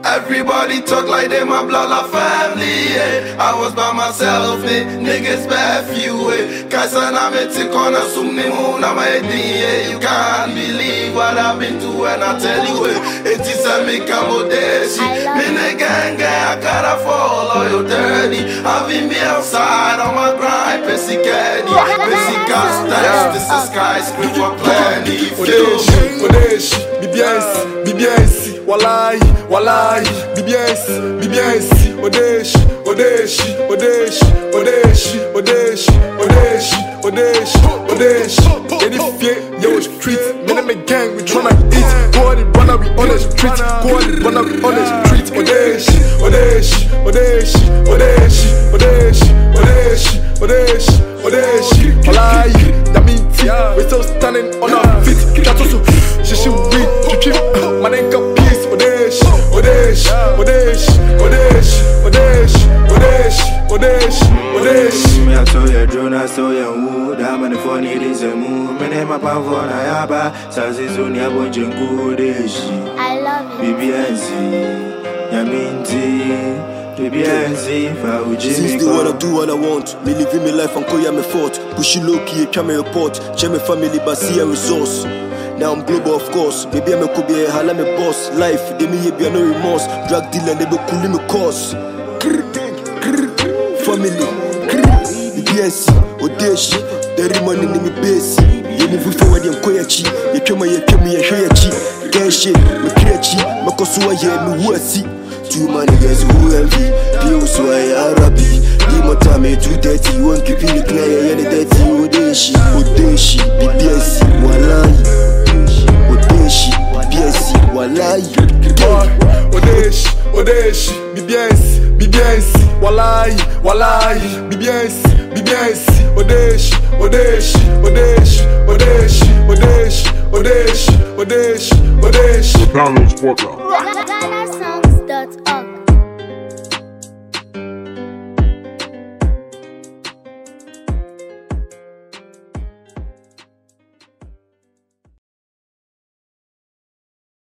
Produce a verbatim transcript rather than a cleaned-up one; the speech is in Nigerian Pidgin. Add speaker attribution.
Speaker 1: Everybody talk like they my blood like family, yeah. I was by myself, eh. Niggas bad few, eh. Kaisa na me take on a sumni moon, I'm a yeah. You can't believe what I've been through when I tell you, eh. It is a me kamodeshi. Me nigga, I gotta follow you dirty. I've been me outside on my grind, Pessy Caddy. Pessy gas tax, this is skyscraper plenty.
Speaker 2: Odeshi, Odeshi, Bibiensi, Bibiensi, Walai, Walai, Bibiensi, Bibiensi, Odeshi, Odeshi, Odeshi, Odeshi, Odeshi, Odeshi, Odeshi, Odeshi. Any fear, yo street, men and me gang, we tryna eat. Go on and run out, we on the street. Go on and run out, we on the street. Odeshi, Odeshi, Odeshi, Odeshi, Odeshi, Odeshi, Odeshi, Odeshi, Walai, Yaminti, we still standing on our feet. Chatoso, shishi weed, chichi, manenka peace. Odeshi, Odeshi, Odeshi, Odeshi, Odeshi, Odeshi, Odeshi, Odeshi.
Speaker 3: Me I saw your drone, I saw your wood. I'm on the phone, it is a move. Me name my pan for Nayaba. Sazizuni, I want you Odeshi.
Speaker 4: I love you.
Speaker 3: Bibiensi, Yaminti.
Speaker 5: Since they wanna do what I want, me living my life and call ya me fault. Pushy low key, can me report. Share my family, but see a resource. Now I'm global, of course. Maybe I'm a could be a hala me boss. Life, they me be no remorse. Drug dealer, they be cool me cause. Family, B B S, Odeshi, the money in me base. You move forward and koyachi. You come here, come here, heachi. Gashi, me krechi, me kosuwa ye, me wasi. Two man niggas who envy. People so I Arabi. Demon time me too dirty. One keep in the clear, any dirty. Odeshi, Odeshi, B B S, Walai. Odeshi, B B S, Walai.
Speaker 2: Odeshi, Odeshi, Bibiensi, Bibiensi, Walai, Walai, Bibiensi, Bibiensi, Odeshi, Odeshi, Odeshi, Odeshi, Odeshi, Odeshi, Odeshi, Odeshi.
Speaker 6: Download Sportler.
Speaker 4: Ghana songs dot org